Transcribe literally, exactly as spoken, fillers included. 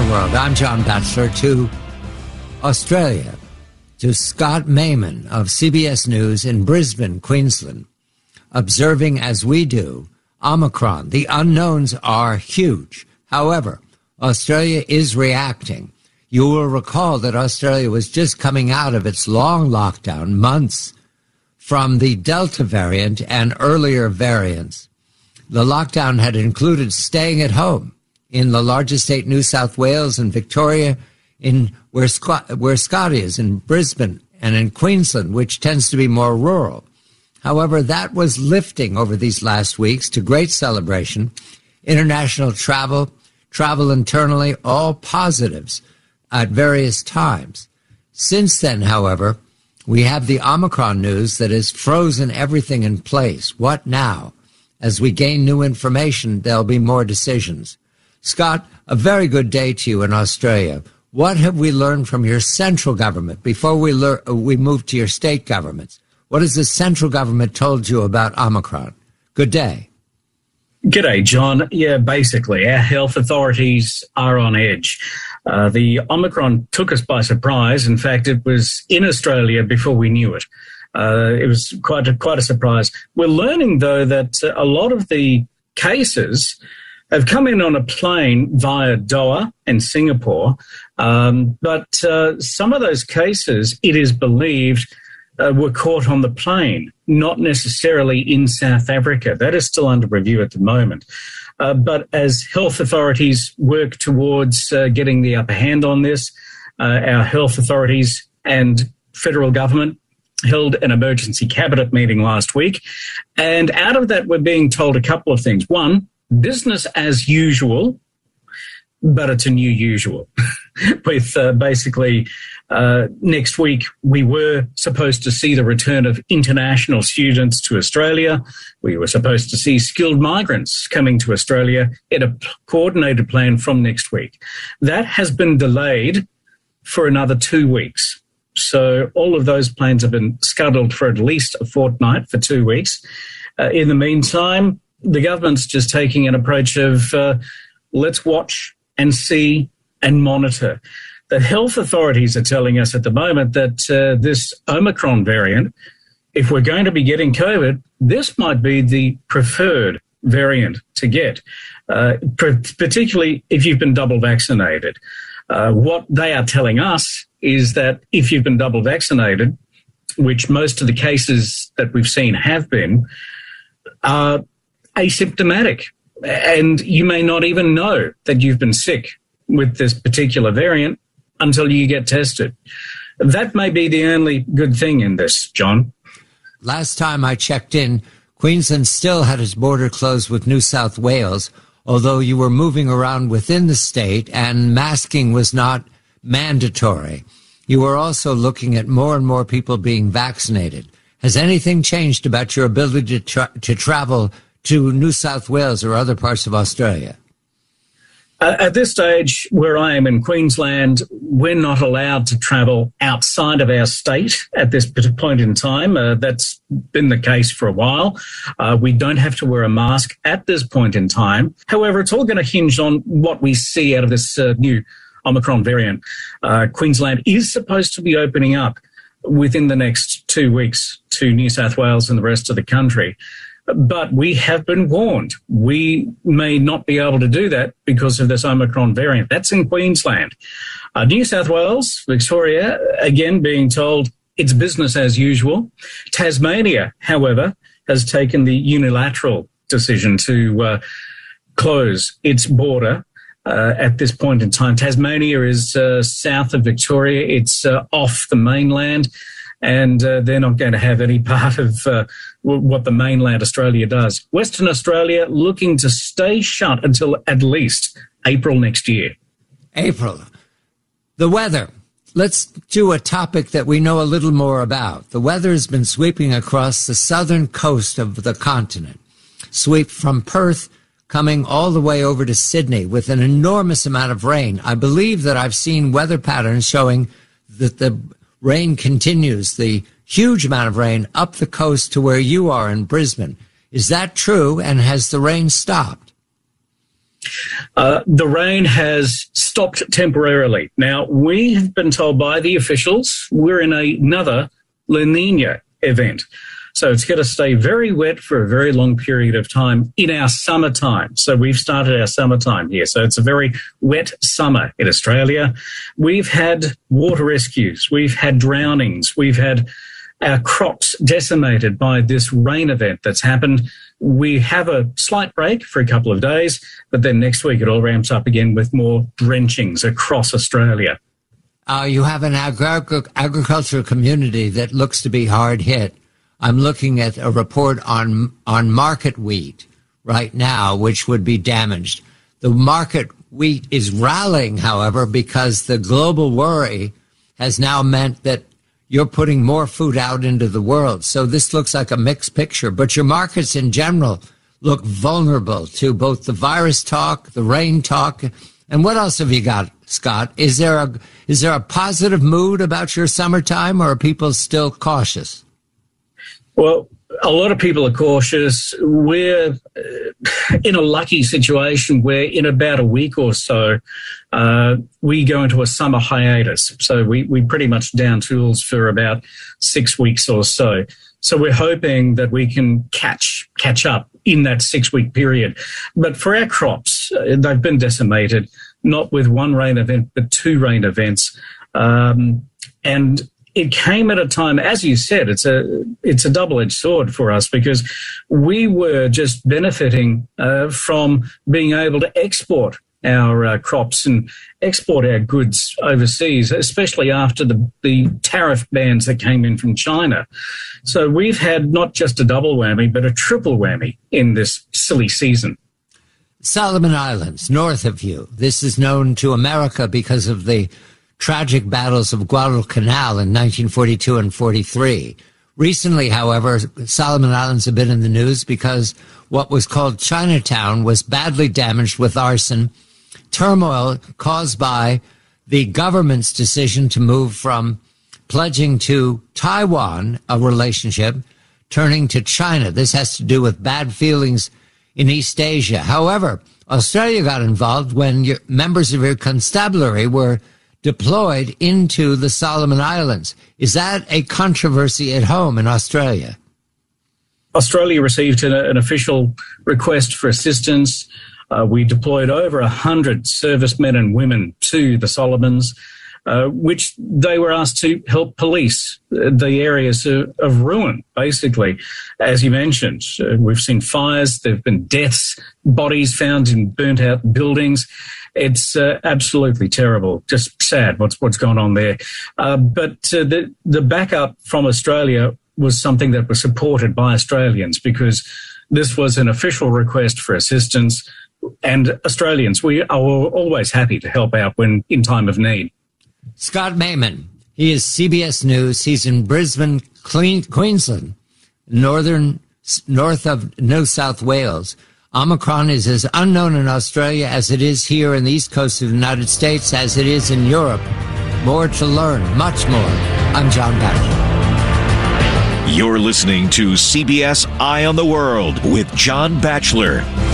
the world. I'm John Batchelor. To Australia, to Scott Mayman of C B S News in Brisbane, Queensland, observing as we do Omicron. The unknowns are huge. However, Australia is reacting. You will recall that Australia was just coming out of its long lockdown, months from the Delta variant and earlier variants. The lockdown had included staying at home in the largest state, New South Wales, and Victoria, in where Scott, where Scott is, in Brisbane, and in Queensland, which tends to be more rural. However, that was lifting over these last weeks to great celebration. International travel, travel internally, all positives at various times. Since then, however, we have the Omicron news that has frozen everything in place. What now? As we gain new information, there'll be more decisions. Scott, a very good day to you in Australia. What have we learned from your central government before we lear- we move to your state governments? What has the central government told you about Omicron? Good day. G'day, John. Yeah, basically, our health authorities are on edge. Uh, the Omicron took us by surprise. In fact, it was in Australia before we knew it. Uh, it was quite a, quite a surprise. We're learning, though, that a lot of the cases have come in on a plane via Doha and Singapore, um, but uh, some of those cases, it is believed, uh, were caught on the plane, not necessarily in South Africa. That is still under review at the moment. Uh, but as health authorities work towards uh, getting the upper hand on this, uh, our health authorities and federal government held an emergency cabinet meeting last week. And out of that, we're being told a couple of things. One, business as usual, but it's a new usual. With uh, basically uh, next week, we were supposed to see the return of international students to Australia. We were supposed to see skilled migrants coming to Australia in a coordinated plan from next week. That has been delayed for another two weeks. So all of those plans have been scuttled for at least a fortnight, for two weeks. Uh, in the meantime, the government's just taking an approach of uh, let's watch and see and monitor. The health authorities are telling us at the moment that uh, this Omicron variant, if we're going to be getting COVID, this might be the preferred variant to get, uh, particularly if you've been double vaccinated. Uh, what they are telling us is that if you've been double vaccinated, which most of the cases that we've seen have been, are asymptomatic, and you may not even know that you've been sick with this particular variant until you get tested. That may be the only good thing in this, John. Last time I checked in, Queensland still had its border closed with New South Wales, although you were moving around within the state and masking was not mandatory. You were also looking at more and more people being vaccinated. Has anything changed about your ability to, tra- to travel to New South Wales or other parts of Australia? Uh, at this stage, where I am in Queensland, we're not allowed to travel outside of our state at this point in time. Uh, that's been the case for a while. Uh, we don't have to wear a mask at this point in time. However, it's all going to hinge on what we see out of this uh, new Omicron variant. Uh, Queensland is supposed to be opening up within the next two weeks to New South Wales and the rest of the country. But we have been warned. We may not be able to do that because of this Omicron variant. That's in Queensland. Uh, New South Wales, Victoria, again being told it's business as usual. Tasmania, however, has taken the unilateral decision to uh, close its border uh, at this point in time. Tasmania is uh, south of Victoria. It's uh, off the mainland. And uh, they're not going to have any part of uh, what the mainland Australia does. Western Australia looking to stay shut until at least April next year. April. The weather. Let's do a topic that we know a little more about. The weather has been sweeping across the southern coast of the continent. Sweep from Perth, coming all the way over to Sydney with an enormous amount of rain. I believe that I've seen weather patterns showing that the rain continues, the huge amount of rain up the coast to where you are in Brisbane. Is that true, and has the rain stopped? Uh, the rain has stopped temporarily. Now, we have been told by the officials we're in a, another La Nina event. So it's going to stay very wet for a very long period of time in our summertime. So we've started our summertime here. So it's a very wet summer in Australia. We've had water rescues. We've had drownings. We've had our crops decimated by this rain event that's happened. We have a slight break for a couple of days, but then next week it all ramps up again with more drenchings across Australia. Uh, you have an agri- agricultural community that looks to be hard hit. I'm looking at a report on on market wheat right now, which would be damaged. The market wheat is rallying, however, because the global worry has now meant that you're putting more food out into the world. So this looks like a mixed picture. But your markets in general look vulnerable to both the virus talk, the rain talk. And what else have you got, Scott? Is there a is there a positive mood about your summertime, or are people still cautious? Well, a lot of people are cautious. We're in a lucky situation where in about a week or so, uh, we go into a summer hiatus. So we, we pretty much down tools for about six weeks or so. So we're hoping that we can catch catch up in that six-week period. But for our crops, uh, they've been decimated, not with one rain event, but two rain events. Um, and it came at a time, as you said, it's a it's a double-edged sword for us, because we were just benefiting uh, from being able to export our uh, crops and export our goods overseas, especially after the, the tariff bans that came in from China. So we've had not just a double whammy, but a triple whammy in this silly season. Solomon Islands, north of you. This is known to America because of the tragic battles of Guadalcanal in nineteen forty-two and forty-three. Recently, however, Solomon Islands have been in the news because what was called Chinatown was badly damaged with arson, turmoil caused by the government's decision to move from pledging to Taiwan a relationship, turning to China. This has to do with bad feelings in East Asia. However, Australia got involved when your, members of your constabulary were deployed into the Solomon Islands. Is that a controversy at home in Australia? Australia received an, an official request for assistance. Uh, we deployed over one hundred servicemen and women to the Solomons, uh, which they were asked to help police the areas of, of ruin, basically. As you mentioned, uh, we've seen fires, there have been deaths, bodies found in burnt-out buildings. It's uh, absolutely terrible, just sad what's what's going on there. Uh, but uh, the, the backup from Australia was something that was supported by Australians, because this was an official request for assistance. And Australians, we are always happy to help out when in time of need. Scott Mayman, he is C B S News. He's in Brisbane, Queensland, northern north of New South Wales. Omicron is as unknown in Australia as it is here in the east coast of the United States, as it is in Europe. More to learn, much more. I'm John Batchelor. You're listening to C B S Eye on the World with John Batchelor.